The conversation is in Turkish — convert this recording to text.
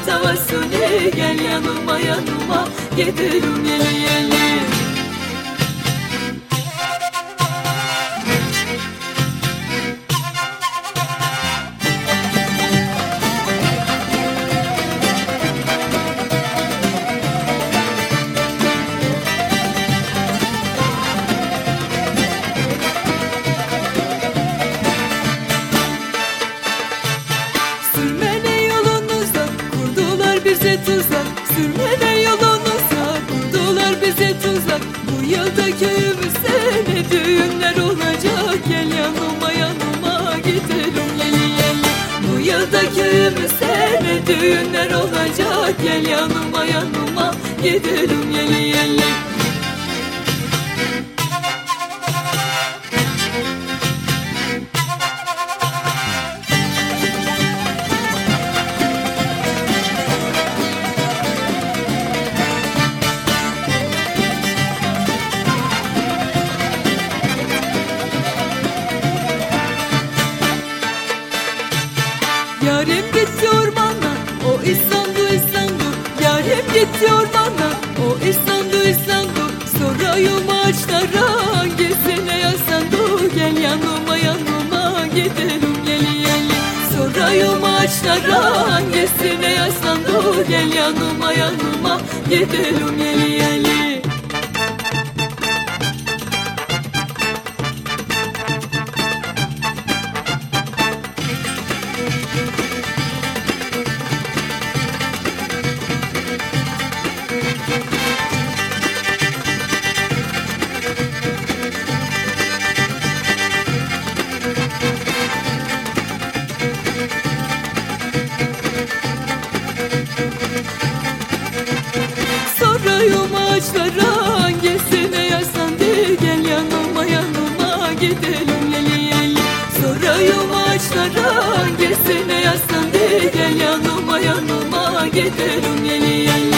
tavasuni, gel yanıma yanıma gidelim yeli yeli. Sürmene yolunuza kurdular bize tuzak, sürmene yolunuza kurdular bize tuzak. Bu yılda köyümüzde ne düğünler olacak, gel yanıma yanıma gidelim yeli yeli. Bu yılda köyümüzde ne düğünler olacak, gel yanıma yanıma gidelim yeli yeli. Yarim gitti ormana, o İstanbul İstanbul. Yarim gitti ormana, o İstanbul İstanbul. Sorayım ağaçlara hangisine yaslandı, gel yanıma yanıma gidelim yeli yeli. Sorayım ağaçlara hangisine yaslandı, gel yanıma yanıma gidelim yeli yeli. Sorayım ağaçlara hangisine yaslandı, gel yanıma yanıma gidelim yeli yeli. Sorayım ağaçlara hangisine yaslandı, gel yanıma yanıma gidelim yeli yeli.